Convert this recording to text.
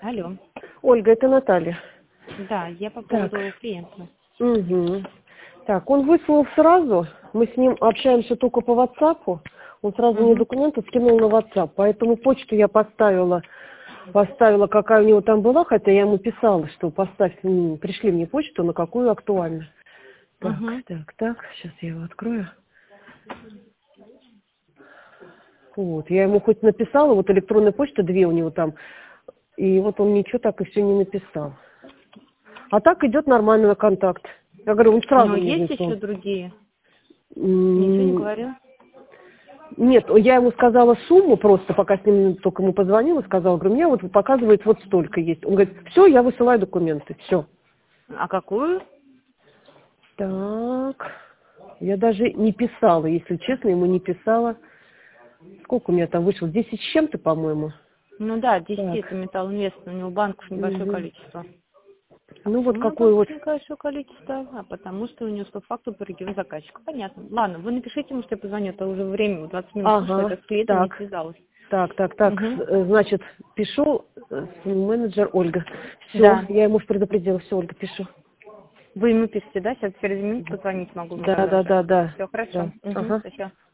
Алло. Ольга, это Наталья. Да, я по Так. поводу клиента. Угу. Так, он выслал сразу. Мы с ним общаемся только по WhatsApp. Он сразу мне Угу. документы скинул на WhatsApp. Поэтому почту я поставила, какая у него там была, хотя я ему писала, что пришли мне почту, на какую актуально. Так, Угу. так. Сейчас я его открою. Вот, я ему хоть написала, вот электронная почта, 2 у него там. И вот он ничего так и все не написал. А так идет нормальный контакт. Я говорю, он сразу Но мне есть еще выслал. другие? Ничего не говорил? Нет, я ему сказала сумму просто, пока с ним только ему позвонила, сказала, говорю, мне вот показывает вот столько есть. Он говорит, все, я высылаю документы, все. А какую? Так, я даже не писала, если честно, ему не писала. Сколько у меня там вышло? 10 с чем-то, по-моему. Ну да, 10 Так. это Металлинвест, у него банков небольшое Мгм. количество. А Ну вот почему у него какой вот. банков небольшое количество? А потому что у него по факту по региону заказчика. Понятно. Ладно, вы напишите ему, что я позвоню, это уже время, 20 минут вышло, я Ага, так с клиентом не так. связалась. Так, Угу. значит, пишу, менеджер Ольга. Все, Да. я ему уж предупредила, все, Ольга, пишу. Вы ему пишете, да? Сейчас через минуту позвонить могу ему тогда уже. Да. Все хорошо. Да. Угу. Ага. Все.